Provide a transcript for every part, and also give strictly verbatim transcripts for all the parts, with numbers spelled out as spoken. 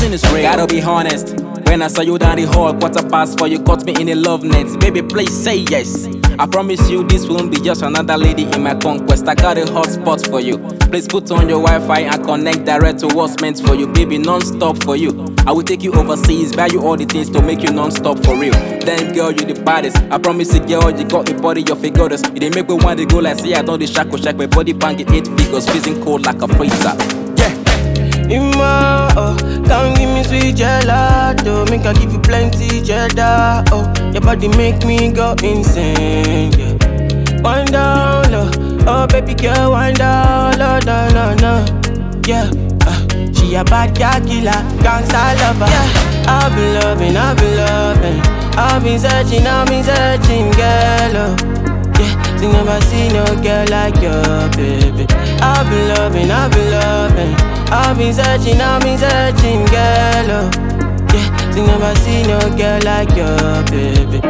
feeling is real. Gotta be honest. When I saw you down the hall, quarter past four, you caught me in a love net. Baby, please say yes. I promise you this won't be just another lady in my conquest. I got a hot spot for you. Please put on your Wi-Fi and connect direct to what's meant for you. Baby, non-stop for you. I will take you overseas, buy you all the things to make you non-stop for real. Then girl, you the baddest. I promise you, girl, you got a body, your figures. It didn't make me want to go like, say I don't the shack or shack. My body banging eight figures, freezing cold like a freezer. Ima, oh, come give me sweet gelato, make I give you plenty cheddar. Oh, your body make me go insane. Yeah. Wind down low, oh baby girl, wind down low, no no no. Yeah, uh, she a bad girl killer, gangsta lover. Yeah, I've been loving, I've been loving, I've been searching, I've been searching, girl. Oh. Yeah, you never see no girl like you, baby. I've been loving, I've been loving, I've been searching, I've been searching, girl. Oh. Yeah, you never see no girl like you, baby.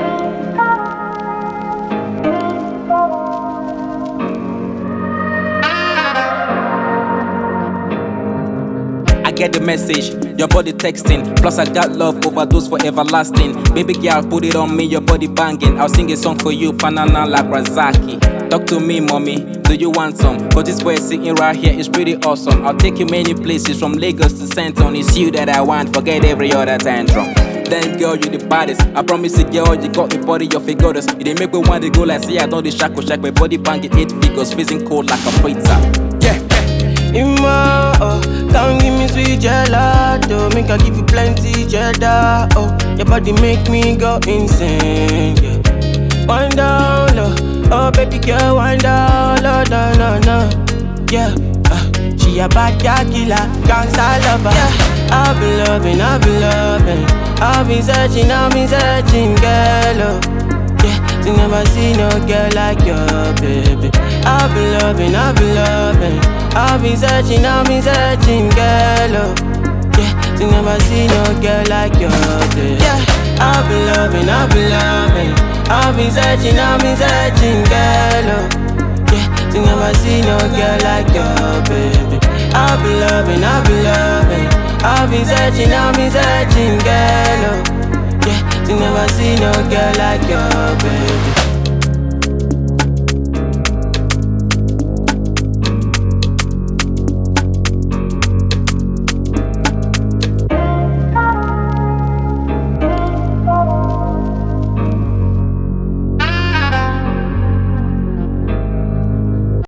I get the message, your body texting. Plus I got love overdose for everlasting. Baby girl, put it on me, your body banging. I'll sing a song for you, Panana like Razaki. Talk to me, mommy, do you want some? Cause this boy sitting right here is pretty awesome. I'll take you many places, from Lagos to Santon. It's you that I want, forget every other tantrum. Then girl, you the baddest. I promise you, girl, you got a body, your figures. It didn't make me want to go like, say I don't the shack or shack. My body banging eight figures, freezing cold like a freezer. Yeah. Ima, oh, come give me sweet gelato, make I give you plenty cheddar. Oh, your body make me go insane. Yeah. Wind down low, oh baby girl, wind down low, no no no. Yeah, uh, she a bad girl killer, gangsta lover. Yeah, I've been loving, I've been loving, I've been searching, I've been searching, girl. Oh. Yeah, you never see no girl like you, baby. I've been loving, I've been loving, I've been searching, I've been searching, girl. Oh. Yeah, you never see no girl like you, baby. Yeah, I've been loving, I've been loving, I've been searching, I've been searching, girl. Oh. Yeah, you never see no girl like you, baby. I've been loving, I've been loving, I've been searching, I've been searching, girl. Oh. Yeah, you never see no girl like you, baby.